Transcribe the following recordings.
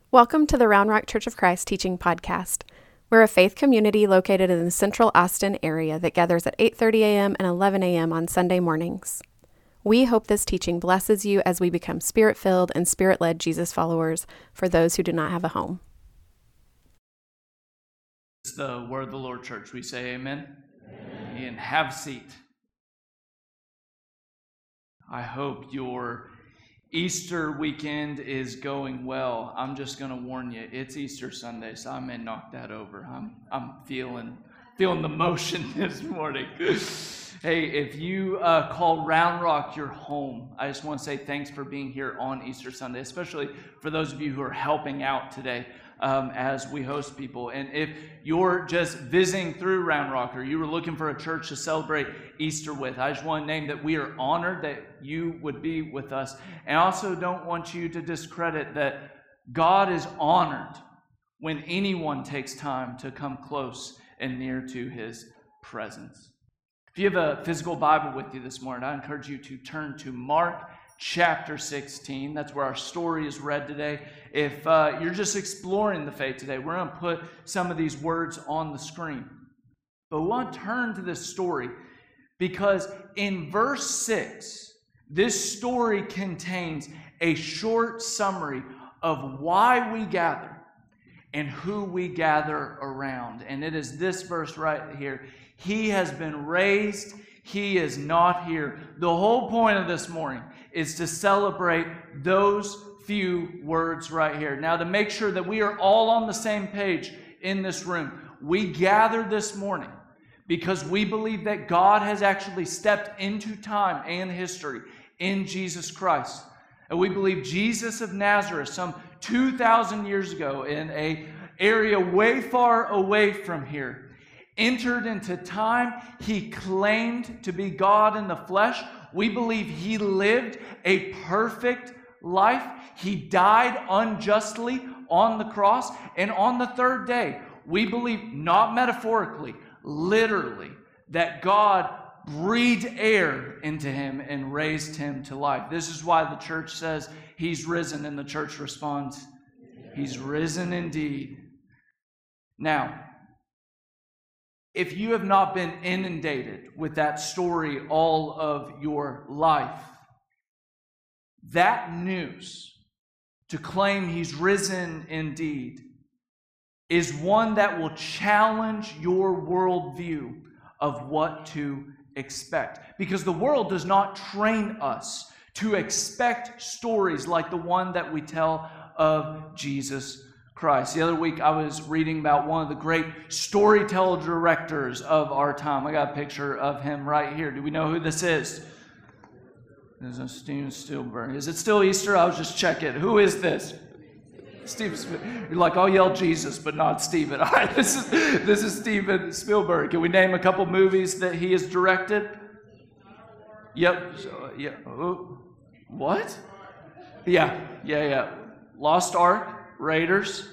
Welcome to the Round Rock Church of Christ Teaching Podcast. We're a faith community located in the central Austin area that gathers at 8:30 a.m. and 11 a.m. on Sunday mornings. We hope this teaching blesses you as we become Spirit-filled and Spirit-led Jesus followers for those who do not have a home. It's the word of the Lord, church. We say amen. And have a seat. I hope your Easter weekend is going well. I'm just going to warn you, it's Easter Sunday, so I may knock that over. I'm feeling the motion this morning. Hey, if you call Round Rock your home, I just want to say thanks for being here on Easter Sunday, especially for those of you who are helping out today as we host people. And if you're just visiting through Round Rock or you were looking for a church to celebrate Easter with, I just want to name that we are honored that you would be with us. And I also don't want you to discredit that God is honored when anyone takes time to come close and near to his presence. If you have a physical Bible with you this morning, I encourage you to turn to Mark chapter 16. That's where our story is read today. If you're just exploring the faith today, we're going to put some of these words on the screen. But we want to turn to this story because in verse 6, this story contains a short summary of why we gather and who we gather around. And it is this verse right here. He has been raised. He is not here. The whole point of this morning is to celebrate those few words right here. Now, to make sure that we are all on the same page in this room, we gathered this morning because we believe that God has actually stepped into time and history in Jesus Christ. And we believe Jesus of Nazareth, some 2,000 years ago in an area way far away from here, entered into time. He claimed to be God in the flesh. We believe he lived a perfect life. He died unjustly on the cross. And on the third day, we believe, not metaphorically, literally, that God breathed air into him and raised him to life. This is why the church says he's risen, and the church responds, he's risen indeed. Now, if you have not been inundated with that story all of your life, that news to claim he's risen indeed is one that will challenge your worldview of what to expect. Because the world does not train us to expect stories like the one that we tell of Jesus Christ. The other week I was reading about one of the great storyteller directors of our time. I got a picture of him right here. Do we know who this is? This is Steven Spielberg. Is it still Easter? I was just checking. Who is this? Steven Spielberg. You're like, I'll yell Jesus, but not Steven. All right, this is Steven Spielberg. Can we name a couple movies that he has directed? Yep. Yeah. What? Yeah. Lost Ark. Raiders.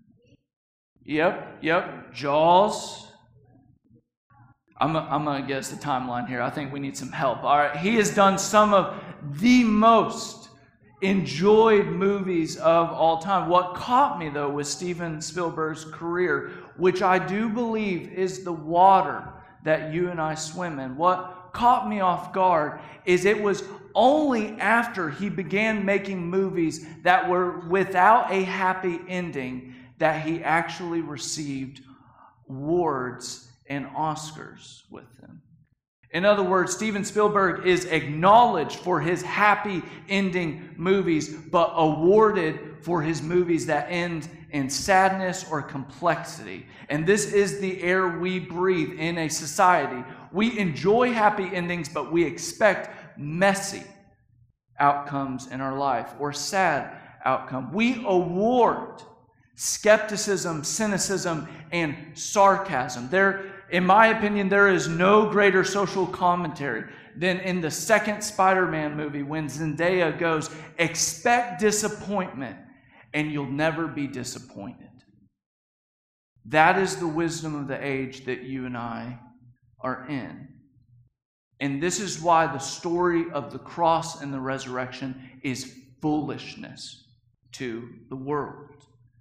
Yep. Jaws. I'm going to guess the timeline here. I think we need some help. All right. He has done some of the most enjoyed movies of all time. What caught me, though, was Steven Spielberg's career, which I do believe is the water that you and I swim in. What caught me off guard is it was only after he began making movies that were without a happy ending that he actually received awards and Oscars with them. In other words, Steven Spielberg is acknowledged for his happy ending movies, but awarded for his movies that end in sadness or complexity. And this is the air we breathe in a society. We enjoy happy endings, but we expect messy outcomes in our life or sad outcome. We award skepticism, cynicism, and sarcasm. In my opinion, there is no greater social commentary than in the second Spider-Man movie when Zendaya goes, expect disappointment and you'll never be disappointed. That is the wisdom of the age that you and I are in. And this is why the story of the cross and the resurrection is foolishness to the world.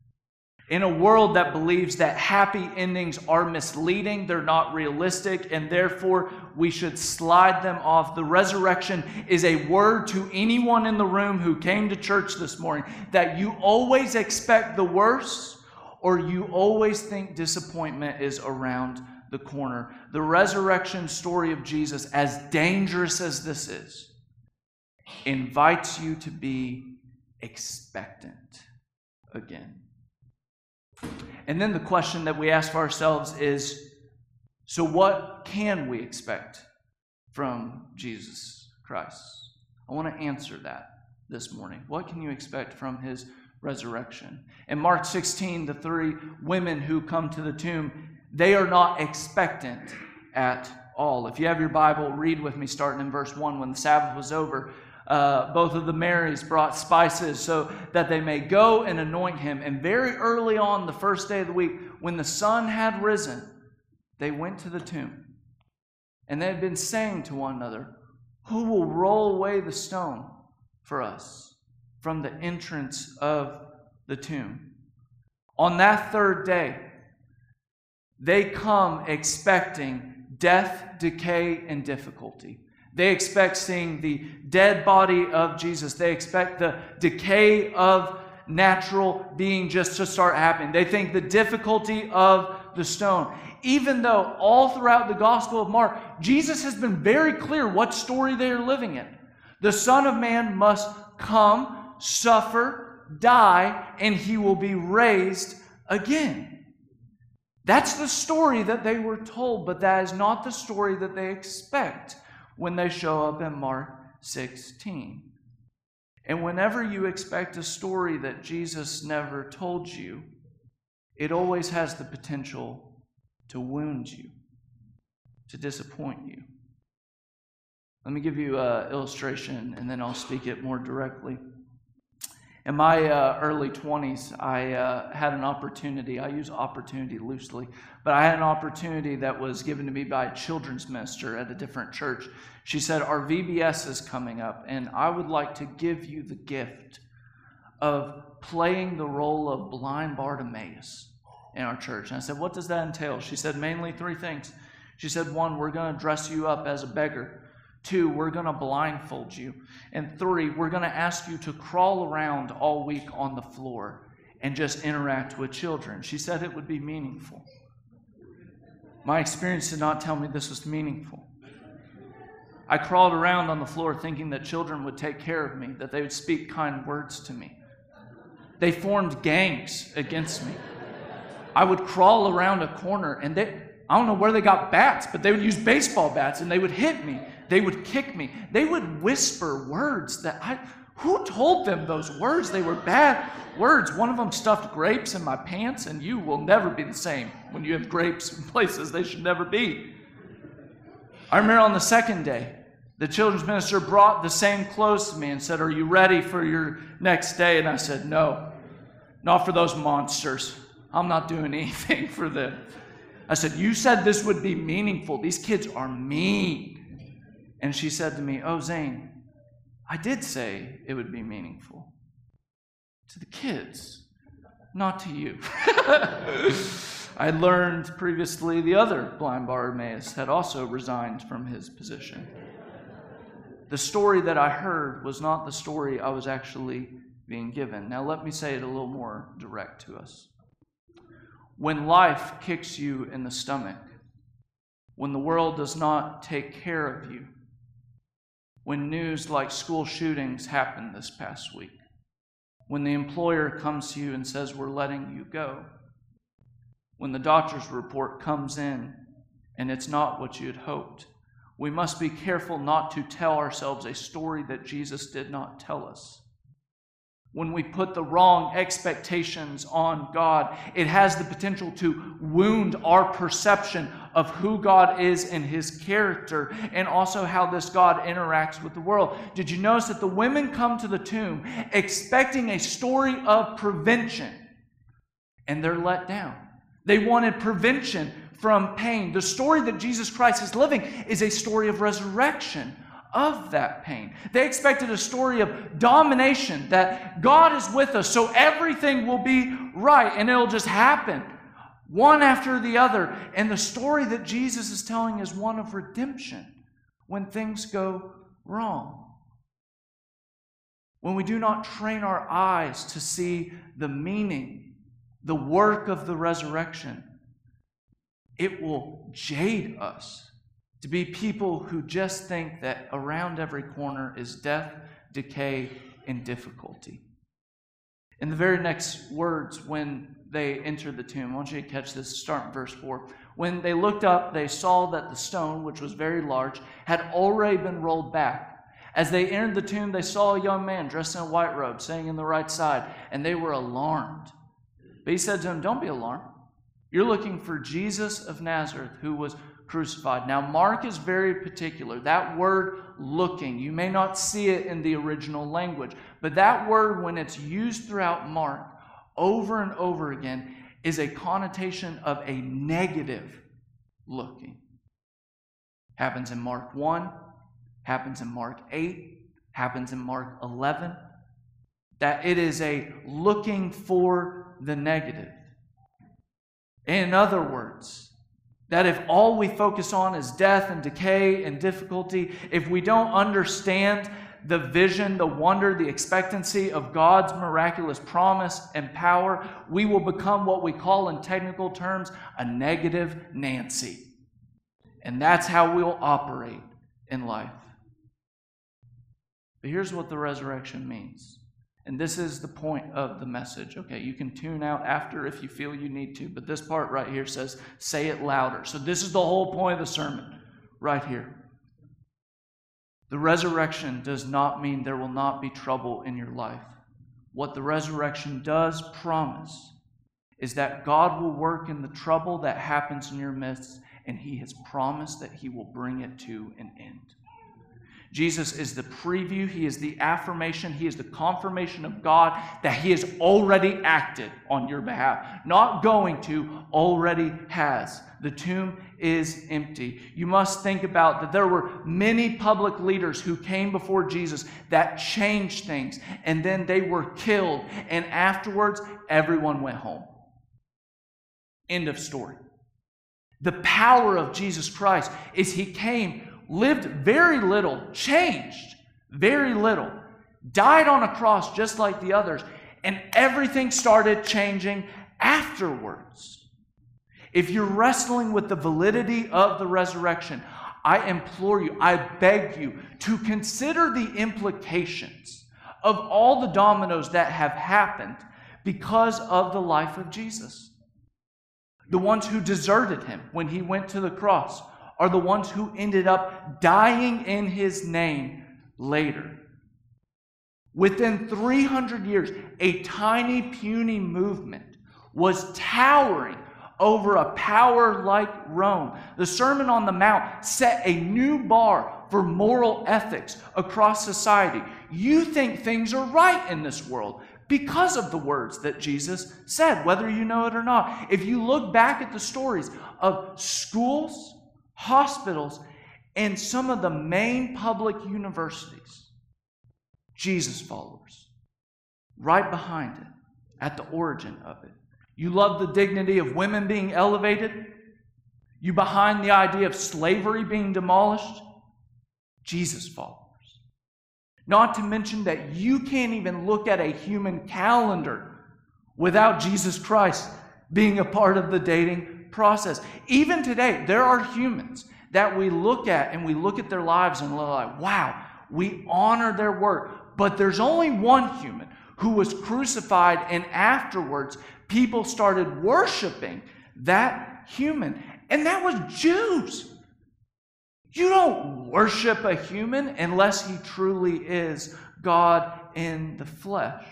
In a world that believes that happy endings are misleading, they're not realistic, and therefore we should slide them off, the resurrection is a word to anyone in the room who came to church this morning that you always expect the worst, or you always think disappointment is around the corner. The resurrection story of Jesus, as dangerous as this is, invites you to be expectant again. And then the question that we ask for ourselves is, so what can we expect from Jesus Christ? I want to answer that this morning. What can you expect from his resurrection? In Mark 16, the 3 women who come to the tomb, they are not expectant at all. If you have your Bible, read with me starting in verse 1. When the Sabbath was over, both of the Marys brought spices so that they may go and anoint him. And very early on, the first day of the week, when the sun had risen, they went to the tomb. And they had been saying to one another, who will roll away the stone for us from the entrance of the tomb? On that third day, they come expecting death, decay, and difficulty. They expect seeing the dead body of Jesus. They expect the decay of natural being just to start happening. They think the difficulty of the stone. Even though all throughout the Gospel of Mark, Jesus has been very clear what story they are living in. The Son of Man must come, suffer, die, and he will be raised again. That's the story that they were told, but that is not the story that they expect when they show up in Mark 16. And whenever you expect a story that Jesus never told you, it always has the potential to wound you, to disappoint you. Let me give you an illustration, and then I'll speak it more directly. In my early 20s, I had an opportunity. I use opportunity loosely, but I had an opportunity that was given to me by a children's minister at a different church. She said, our VBS is coming up, and I would like to give you the gift of playing the role of blind Bartimaeus in our church. And I said, what does that entail? She said, mainly 3 things. She said, 1, we're going to dress you up as a beggar. 2, we're going to blindfold you. And 3, we're going to ask you to crawl around all week on the floor and just interact with children. She said it would be meaningful. My experience did not tell me this was meaningful. I crawled around on the floor thinking that children would take care of me, that they would speak kind words to me. They formed gangs against me. I would crawl around a corner and I don't know where they got bats, but they would use baseball bats and they would hit me. They would kick me. They would whisper words who told them those words? They were bad words. One of them stuffed grapes in my pants, and you will never be the same when you have grapes in places they should never be. I remember on the second day, the children's minister brought the same clothes to me and said, are you ready for your next day? And I said, no, not for those monsters. I'm not doing anything for them. I said, you said this would be meaningful. These kids are mean. And she said to me, oh, Zane, I did say it would be meaningful to the kids, not to you. I learned previously the other blind Bartimaeus had also resigned from his position. The story that I heard was not the story I was actually being given. Now let me say it a little more direct to us. When life kicks you in the stomach, when the world does not take care of you, when news like school shootings happened this past week, when the employer comes to you and says, we're letting you go, when the doctor's report comes in and it's not what you had hoped, we must be careful not to tell ourselves a story that Jesus did not tell us. When we put the wrong expectations on God, it has the potential to wound our perception of who God is and his character, and also how this God interacts with the world. Did you notice that the women come to the tomb expecting a story of prevention, and they're let down? They wanted prevention from pain. The story that Jesus Christ is living is a story of resurrection, of that pain. They expected a story of domination, that God is with us, so everything will be right, and it'll just happen, one after the other. And the story that Jesus is telling is one of redemption when things go wrong. When we do not train our eyes to see the meaning, the work of the resurrection, it will jade us to be people who just think that around every corner is death, decay, and difficulty. In the very next words, when they entered the tomb, I want you to catch this, start in verse 4. When they looked up, they saw that the stone, which was very large, had already been rolled back. As they entered the tomb, they saw a young man dressed in a white robe, sitting in the right side, and they were alarmed. But he said to them, "Don't be alarmed. You're looking for Jesus of Nazareth, who was crucified." Now, Mark is very particular. That word looking, you may not see it in the original language, but that word, when it's used throughout Mark over and over again, is a connotation of a negative looking. Happens in Mark 1, happens in Mark 8, happens in Mark 11. That it is a looking for the negative. In other words, that if all we focus on is death and decay and difficulty, if we don't understand the vision, the wonder, the expectancy of God's miraculous promise and power, we will become what we call in technical terms a negative Nancy. And that's how we'll operate in life. But here's what the resurrection means. And this is the point of the message. Okay, you can tune out after if you feel you need to, but this part right here says, say it louder. So this is the whole point of the sermon right here. The resurrection does not mean there will not be trouble in your life. What the resurrection does promise is that God will work in the trouble that happens in your midst, and He has promised that He will bring it to an end. Jesus is the preview, He is the affirmation, He is the confirmation of God that He has already acted on your behalf. Not going to, already has. The tomb is empty. You must think about that there were many public leaders who came before Jesus that changed things, and then they were killed, and afterwards everyone went home. End of story. The power of Jesus Christ is He came, lived very little, changed very little, died on a cross just like the others, and everything started changing afterwards. If you're wrestling with the validity of the resurrection, I implore you, I beg you to consider the implications of all the dominoes that have happened because of the life of Jesus. The ones who deserted Him when He went to the cross are the ones who ended up dying in His name later. Within 300 years, a tiny, puny movement was towering over a power like Rome. The Sermon on the Mount set a new bar for moral ethics across society. You think things are right in this world because of the words that Jesus said, whether you know it or not. If you look back at the stories of schools, hospitals, and some of the main public universities, Jesus followers, right behind it, at the origin of it. You love the dignity of women being elevated? You behind the idea of slavery being demolished? Jesus followers. Not to mention that you can't even look at a human calendar without Jesus Christ being a part of the dating process. Even today, there are humans that we look at and we look at their lives and we're like, wow, we honor their work. But there's only one human who was crucified, and afterwards people started worshiping that human, and that was Jews. You don't worship a human unless he truly is God in the flesh.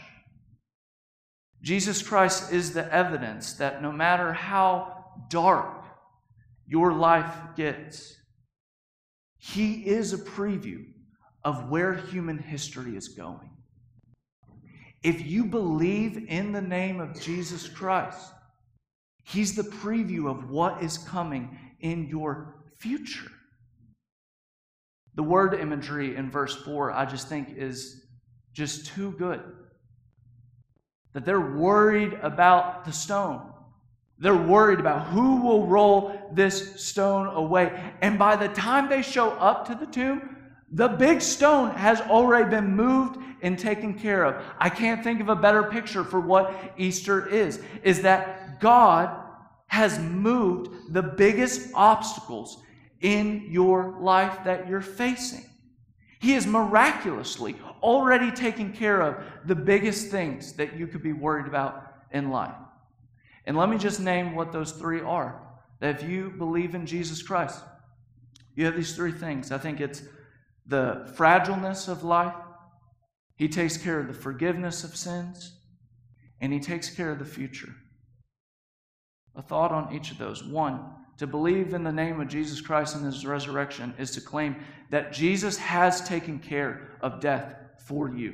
Jesus Christ is the evidence that no matter how dark your life gets, He is a preview of where human history is going. If you believe in the name of Jesus Christ, He's the preview of what is coming in your future. The word imagery in verse 4, I just think is just too good. That they're worried about the stone. They're worried about who will roll this stone away. And by the time they show up to the tomb, the big stone has already been moved and taken care of. I can't think of a better picture for what Easter is that God has moved the biggest obstacles in your life that you're facing. He has miraculously already taken care of the biggest things that you could be worried about in life. And let me just name what those three are. That if you believe in Jesus Christ, you have these three things. I think it's the fragileness of life. He takes care of the forgiveness of sins. And He takes care of the future. A thought on each of those. One, to believe in the name of Jesus Christ and His resurrection is to claim that Jesus has taken care of death for you.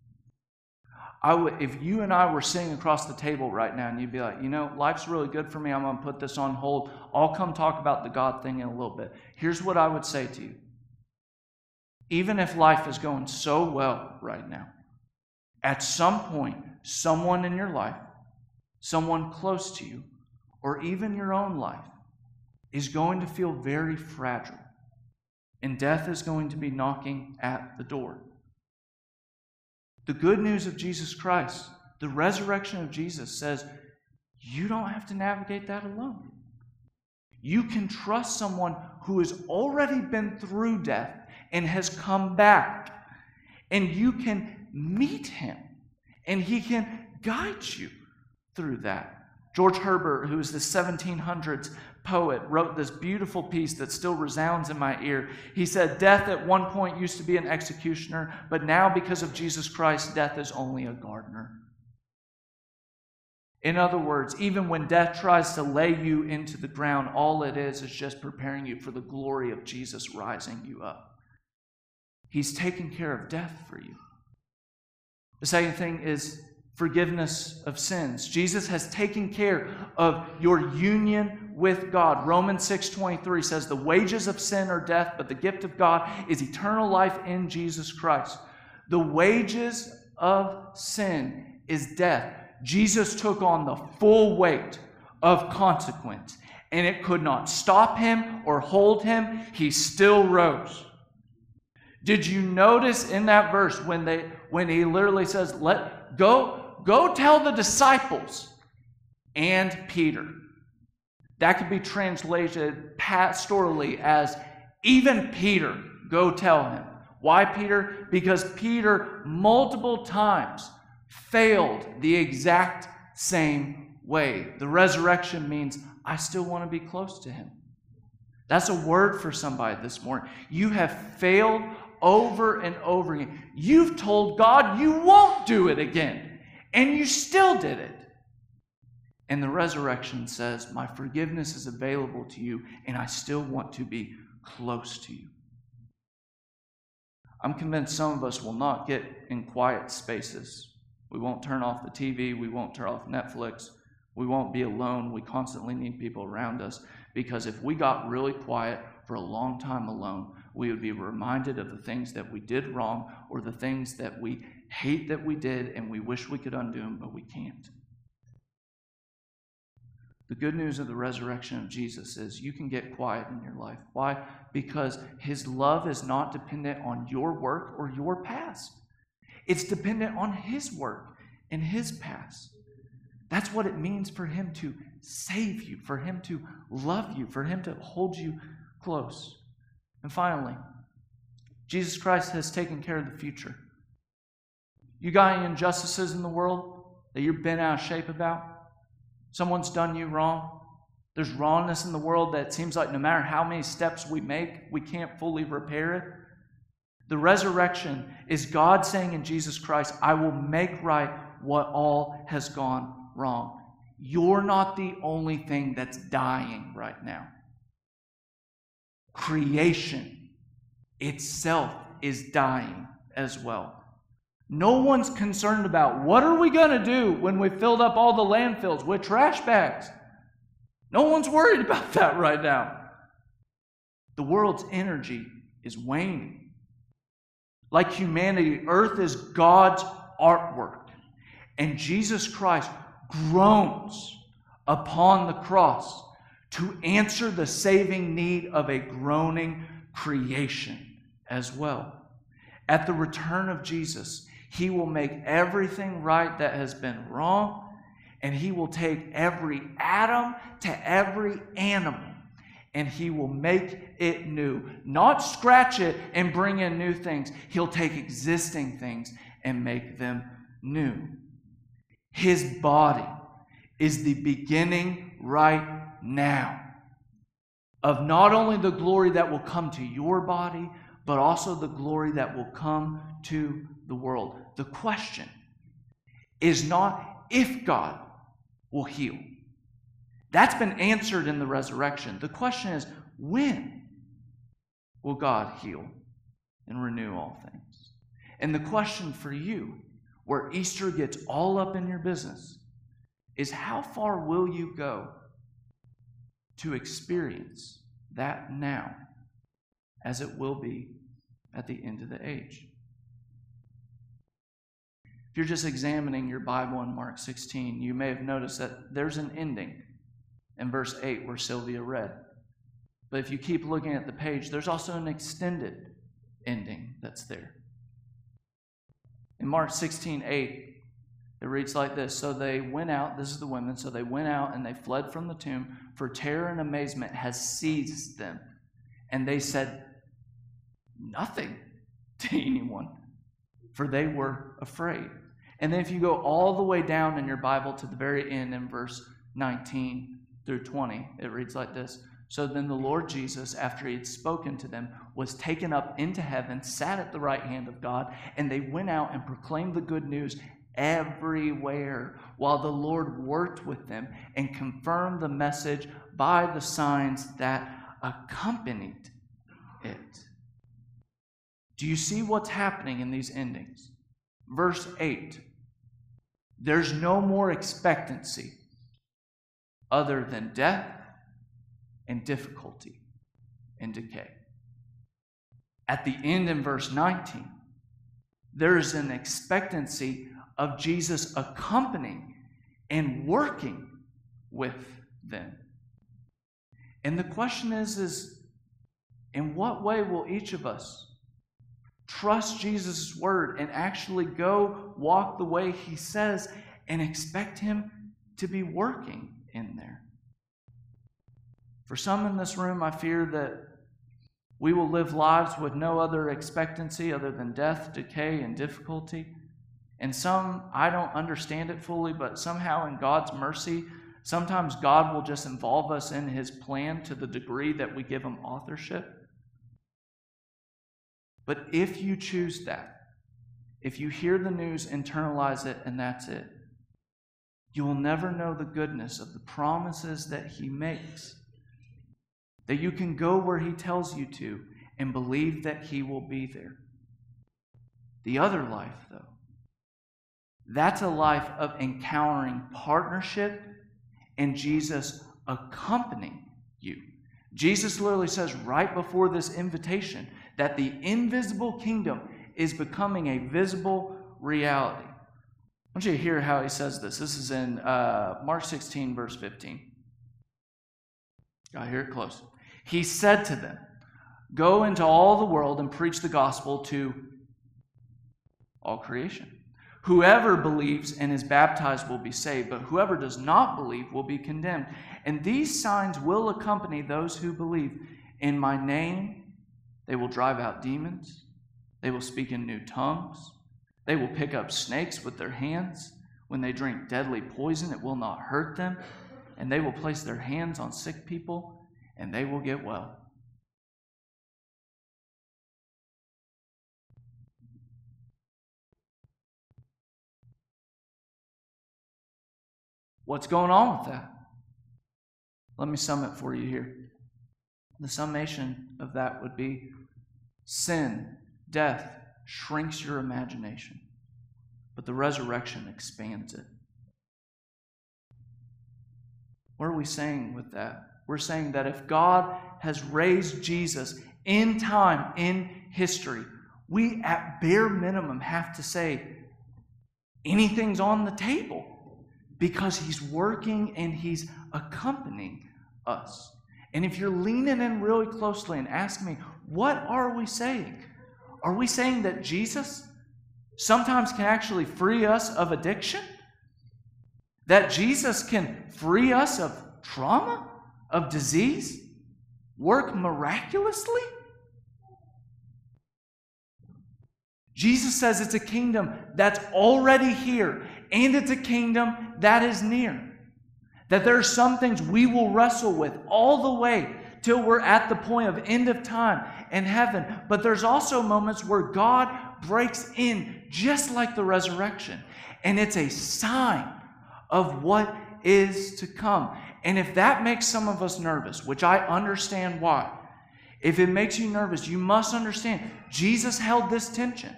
If you and I were sitting across the table right now and you'd be like, life's really good for me, I'm going to put this on hold. I'll come talk about the God thing in a little bit. Here's what I would say to you. Even if life is going so well right now, at some point, someone in your life, someone close to you, or even your own life, is going to feel very fragile. And death is going to be knocking at the door. The good news of Jesus Christ, the resurrection of Jesus, says you don't have to navigate that alone. You can trust someone who has already been through death and has come back. And you can meet Him. And He can guide you through that. George Herbert, who is the 1700s poet, wrote this beautiful piece that still resounds in my ear. He said, "Death at one point used to be an executioner, but now because of Jesus Christ, death is only a gardener." In other words, even when death tries to lay you into the ground, all it is just preparing you for the glory of Jesus rising you up. He's taken care of death for you. The second thing is forgiveness of sins. Jesus has taken care of your union with God. Romans 6:23 says, "The wages of sin are death, but the gift of God is eternal life in Jesus Christ." The wages of sin is death. Jesus took on the full weight of consequence, and it could not stop Him or hold Him. He still rose. Did you notice in that verse when He literally says, Go tell the disciples and Peter. That could be translated pastorally as even Peter, go tell him. Why Peter? Because Peter multiple times failed the exact same way. The resurrection means I still want to be close to Him. That's a word for somebody this morning. You have failed over and over again. You've told God you won't do it again. And you still did it. And the resurrection says, my forgiveness is available to you, and I still want to be close to you. I'm convinced some of us will not get in quiet spaces. We won't turn off the TV. We won't turn off Netflix. We won't be alone. We constantly need people around us. Because if we got really quiet for a long time alone, we would be reminded of the things that we did wrong or the things that we hate that we did and we wish we could undo them, but we can't. The good news of the resurrection of Jesus is you can get quiet in your life. Why? Because His love is not dependent on your work or your past. It's dependent on His work and His past. That's what it means for Him to save you, for Him to love you, for Him to hold you close. And finally, Jesus Christ has taken care of the future. You got any injustices in the world that you're bent out of shape about? Someone's done you wrong. There's wrongness in the world that seems like no matter how many steps we make, we can't fully repair it. The resurrection is God saying in Jesus Christ, I will make right what all has gone wrong. You're not the only thing that's dying right now. Creation itself is dying as well. No one's concerned about what are we going to do when we filled up all the landfills with trash bags. No one's worried about that right now. The world's energy is waning. Like humanity, earth is God's artwork. And Jesus Christ groans upon the cross to answer the saving need of a groaning creation as well. At the return of Jesus, He will make everything right that has been wrong, and He will take every atom to every animal, and He will make it new. Not scratch it and bring in new things. He'll take existing things and make them new. His body is the beginning right now of not only the glory that will come to your body, but also the glory that will come to the world. The question is not if God will heal. That's been answered in the resurrection. The question is, when will God heal and renew all things? And the question for you, where Easter gets all up in your business, is how far will you go to experience that now, as it will be at the end of the age? If you're just examining your Bible in Mark 16, you may have noticed that there's an ending in verse 8 where Sylvia read. But if you keep looking at the page, there's also an extended ending that's there. In Mark 16:8, it reads like this: So they went out, this is the women, so they went out and they fled from the tomb, for terror and amazement has seized them. And they said nothing to anyone, for they were afraid. And then if you go all the way down in your Bible to the very end in verse 19 through 20, it reads like this: So then the Lord Jesus, after He had spoken to them, was taken up into heaven, sat at the right hand of God, and they went out and proclaimed the good news everywhere, while the Lord worked with them and confirmed the message by the signs that accompanied it. Do you see what's happening in these endings? Verse 8, there's no more expectancy other than death and difficulty and decay. At the end in verse 19, there is an expectancy of Jesus accompanying and working with them. And the question is in what way will each of us trust Jesus' word and actually go walk the way He says and expect Him to be working in there? For some in this room, I fear that we will live lives with no other expectancy other than death, decay, and difficulty. And some, I don't understand it fully, but somehow in God's mercy, sometimes God will just involve us in His plan to the degree that we give Him authorship. But if you choose that, if you hear the news, internalize it, and that's it, you will never know the goodness of the promises that He makes. That you can go where He tells you to and believe that He will be there. The other life, though, that's a life of encountering partnership and Jesus accompanying you. Jesus literally says right before this invitation that the invisible kingdom is becoming a visible reality. I want you to hear how He says this. This is in Mark 16, verse 15. Got to hear it close. He said to them, "Go into all the world and preach the gospel to all creation. Whoever believes and is baptized will be saved, but whoever does not believe will be condemned. And these signs will accompany those who believe. In my name, they will drive out demons. They will speak in new tongues. They will pick up snakes with their hands. When they drink deadly poison, it will not hurt them. And they will place their hands on sick people, and they will get well." What's going on with that? Let me sum it for you here. The summation of that would be sin, death, shrinks your imagination, but the resurrection expands it. What are we saying with that? We're saying that if God has raised Jesus in time, in history, we at bare minimum have to say anything's on the table because He's working and He's accompanying us. And if you're leaning in really closely and asking me, what are we saying? Are we saying that Jesus sometimes can actually free us of addiction? That Jesus can free us of trauma, of disease, work miraculously? Jesus says it's a kingdom that's already here, and it's a kingdom that is near. That there are some things we will wrestle with all the way till we're at the point of end of time in heaven. But there's also moments where God breaks in, just like the resurrection. And it's a sign of what is to come. And if that makes some of us nervous, which I understand why, if it makes you nervous, you must understand Jesus held this tension.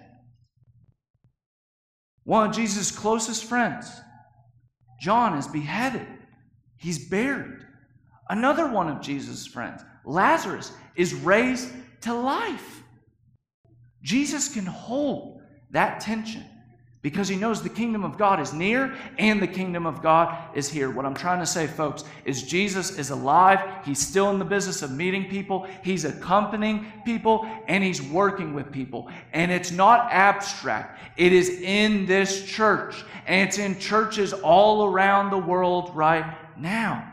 One of Jesus' closest friends, John, is beheaded. He's buried. Another one of Jesus' friends, Lazarus, is raised to life. Jesus can hold that tension because He knows the kingdom of God is near and the kingdom of God is here. What I'm trying to say, folks, is Jesus is alive. He's still in the business of meeting people. He's accompanying people, and He's working with people. And it's not abstract. It is in this church, and it's in churches all around the world right now.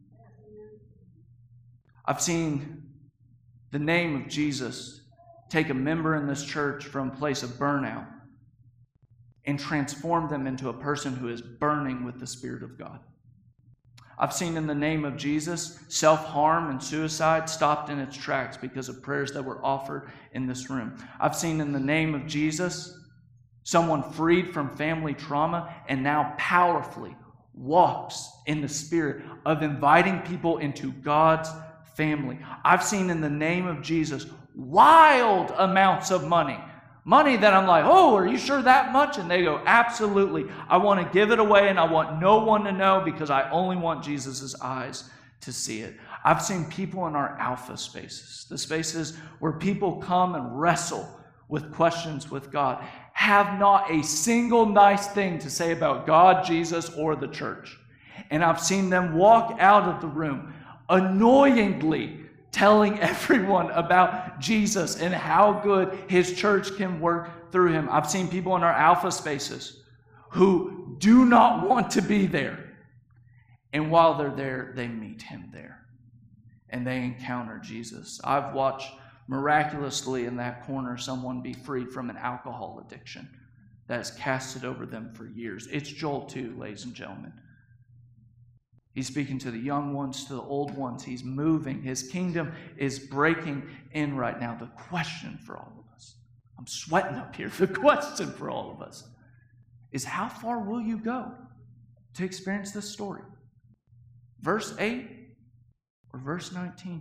I've seen the name of Jesus take a member in this church from a place of burnout and transform them into a person who is burning with the Spirit of God. I've seen in the name of Jesus, self-harm and suicide stopped in its tracks because of prayers that were offered in this room. I've seen in the name of Jesus, someone freed from family trauma and now powerfully walks in the spirit of inviting people into God's family. I've seen in the name of Jesus wild amounts of money. Money that I'm like, oh, are you sure that much? And they go, absolutely. I want to give it away and I want no one to know because I only want Jesus' eyes to see it. I've seen people in our alpha spaces, the spaces where people come and wrestle with questions with God, have not a single nice thing to say about God, Jesus, or the church. And I've seen them walk out of the room annoyingly telling everyone about Jesus and how good His church can work through Him. I've seen people in our alpha spaces who do not want to be there. And while they're there, they meet Him there. And they encounter Jesus. I've watched miraculously in that corner someone be freed from an alcohol addiction that has casted over them for years. It's Joel 2, ladies and gentlemen. He's speaking to the young ones, to the old ones. He's moving. His kingdom is breaking in right now. The question for all of us, I'm sweating up here. The question for all of us is, how far will you go to experience this story? Verse 8 or verse 19?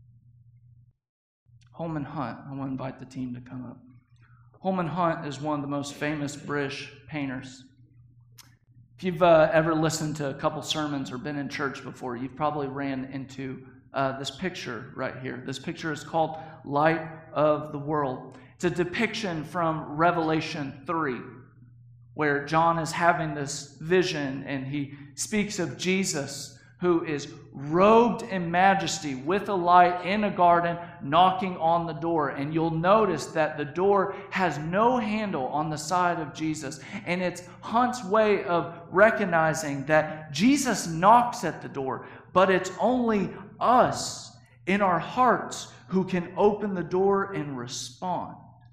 Holman Hunt, I want to invite the team to come up. Holman Hunt is one of the most famous British painters. If you've ever listened to a couple sermons or been in church before, you've probably ran into this picture right here. This picture is called Light of the World. It's a depiction from Revelation 3, where John is having this vision and he speaks of Jesus who is robed in majesty with a light in a garden knocking on the door. And you'll notice that the door has no handle on the side of Jesus. And it's Hunt's way of recognizing that Jesus knocks at the door, but it's only us in our hearts who can open the door and respond.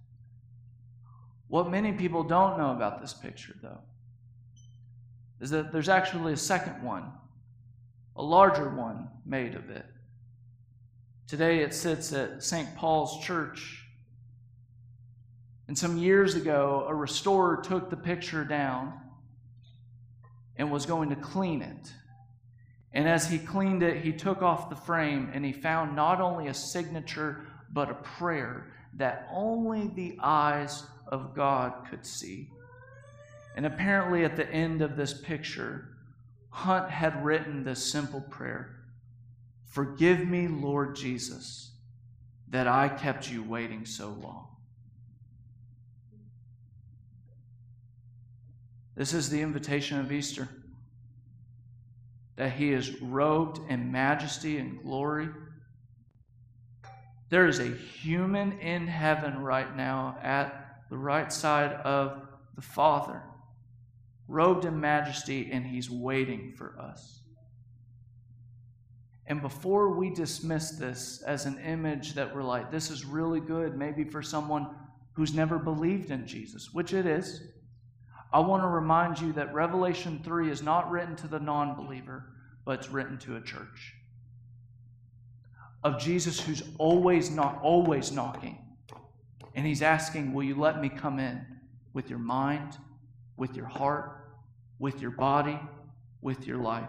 What many people don't know about this picture, though, is that there's actually a second one, a larger one made of it. Today it sits at St. Paul's Church. And some years ago, a restorer took the picture down and was going to clean it. And as he cleaned it, he took off the frame and he found not only a signature, but a prayer that only the eyes of God could see. And apparently at the end of this picture, Hunt had written this simple prayer: "Forgive me, Lord Jesus, that I kept you waiting so long. This is the invitation of Easter, that he is robed in majesty and glory. There is a human in heaven right now at the right side of the Father, robed in majesty, and he's waiting for us. And before we dismiss this as an image that we're like, this is really good, maybe for someone who's never believed in Jesus, which it is, I want to remind you that Revelation 3 is not written to the non-believer, but it's written to a church of Jesus who's always knocking. And he's asking, will you let me come in with your mind, with your heart, with your body, with your life?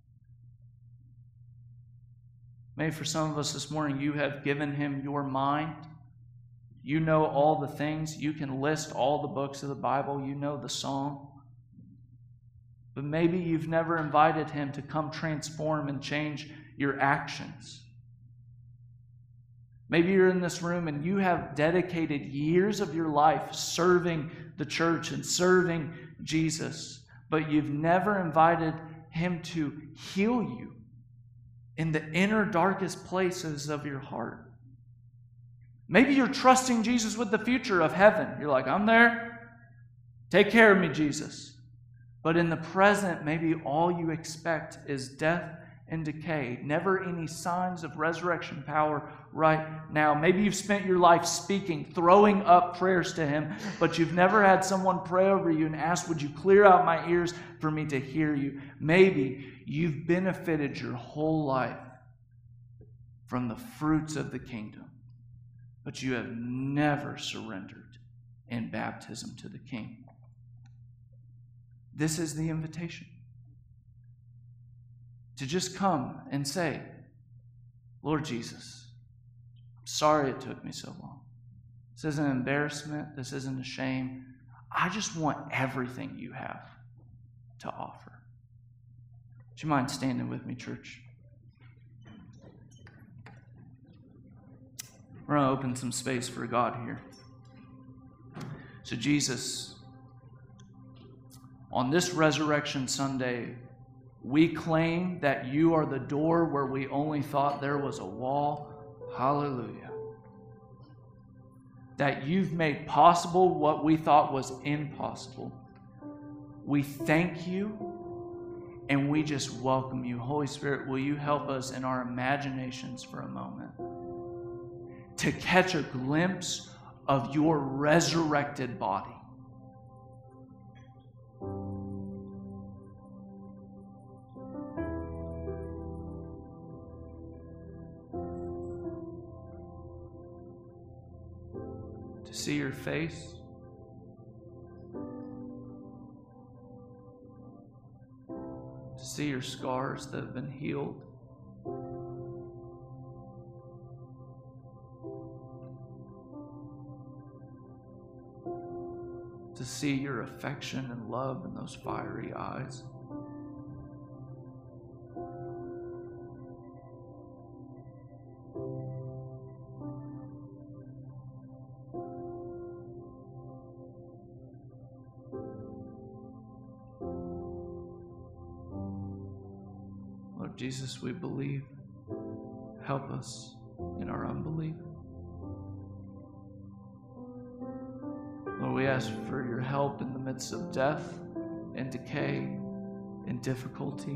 Maybe for some of us this morning, you have given him your mind. You know all the things. You can list all the books of the Bible. You know the song. But maybe you've never invited him to come transform and change your actions. Maybe you're in this room and you have dedicated years of your life serving the church and serving Jesus, but you've never invited him to heal you in the inner darkest places of your heart. Maybe you're trusting Jesus with the future of heaven. You're like, I'm there. Take care of me, Jesus. But in the present, maybe all you expect is death and decay. Never any signs of resurrection power right now. Maybe you've spent your life speaking, throwing up prayers to him, but you've never had someone pray over you and ask, would you clear out my ears for me to hear you? Maybe you've benefited your whole life from the fruits of the kingdom, but you have never surrendered in baptism to the King. This is the invitation. To just come and say, Lord Jesus, I'm sorry it took me so long. This isn't an embarrassment. This isn't a shame. I just want everything you have to offer. Would you mind standing with me, church? We're going to open some space for God here. So Jesus, on this Resurrection Sunday, we claim that you are the door where we only thought there was a wall. Hallelujah. That you've made possible what we thought was impossible. We thank you and we just welcome you. Holy Spirit, will you help us in our imaginations for a moment to catch a glimpse of your resurrected body? To see your face, to see your scars that have been healed, to see your affection and love in those fiery eyes. Lord Jesus, we believe. Help us in our unbelief. Lord, we ask for your help in the midst of death and decay and difficulty.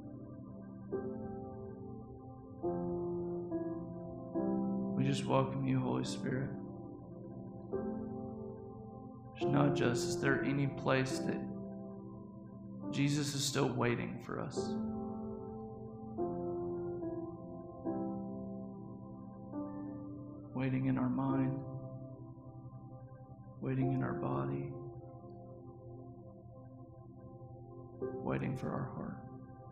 We just welcome you, Holy Spirit. Just nudge us. Is there any place that Jesus is still waiting for us? Waiting in our mind, waiting in our body, waiting for our heart.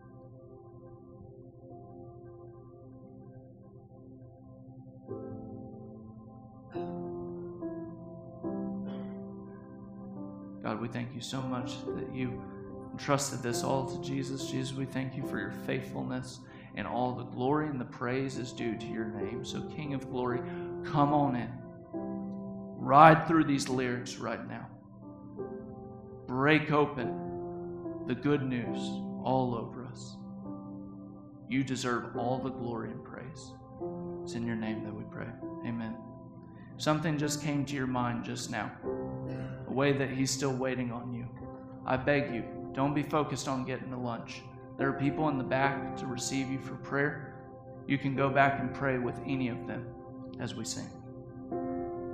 God, we thank you so much that you entrusted this all to Jesus. Jesus, we thank you for your faithfulness, and all the glory and the praise is due to your name. So, King of glory, come on in. Ride through these lyrics right now. Break open the good news all over us. You deserve all the glory and praise. It's in your name that we pray. Amen. Something just came to your mind just now. A way that he's still waiting on you. I beg you, don't be focused on getting to lunch. There are people in the back to receive you for prayer. You can go back and pray with any of them as we sing.